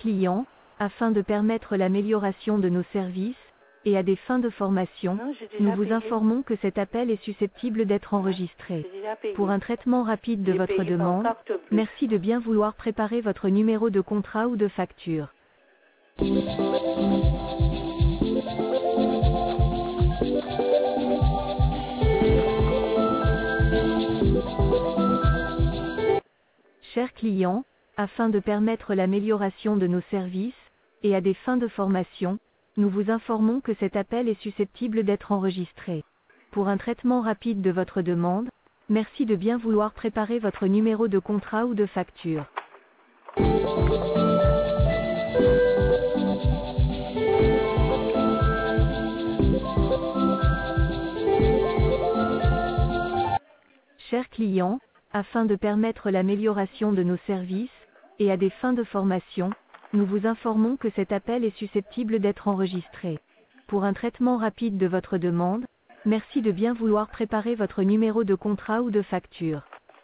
clients, afin de permettre l'amélioration de nos services, et à des fins de formation, Non, j'ai nous déjà vous payé. informons que cet appel est susceptible d'être enregistré. J'ai déjà payé. Pour un traitement rapide de J'ai votre payé par demande, carte bleue. merci de bien vouloir préparer votre numéro de contrat ou de facture. Chers clients, afin de permettre l'amélioration de nos services, et à des fins de formation, nous vous informons que cet appel est susceptible d'être enregistré. Pour un traitement rapide de votre demande, merci de bien vouloir préparer votre numéro de contrat ou de facture. Chers clients, afin de permettre l'amélioration de nos services, et à des fins de formation, nous vous informons que cet appel est susceptible d'être enregistré. Pour un traitement rapide de votre demande, merci de bien vouloir préparer votre numéro de contrat ou de facture.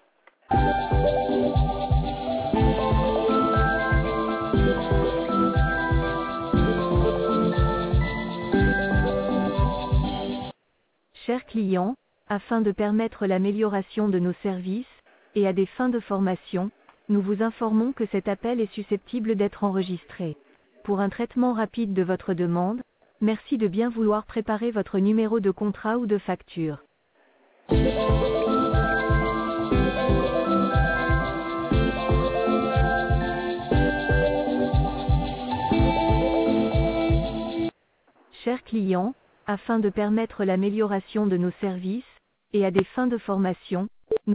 Chers clients, afin de permettre l'amélioration de nos services, et à des fins de formation, nous vous informons que cet appel est susceptible d'être enregistré. Pour un traitement rapide de votre demande, merci de bien vouloir préparer votre numéro de contrat ou de facture. Chers clients, afin de permettre l'amélioration de nos services, et à des fins de formation,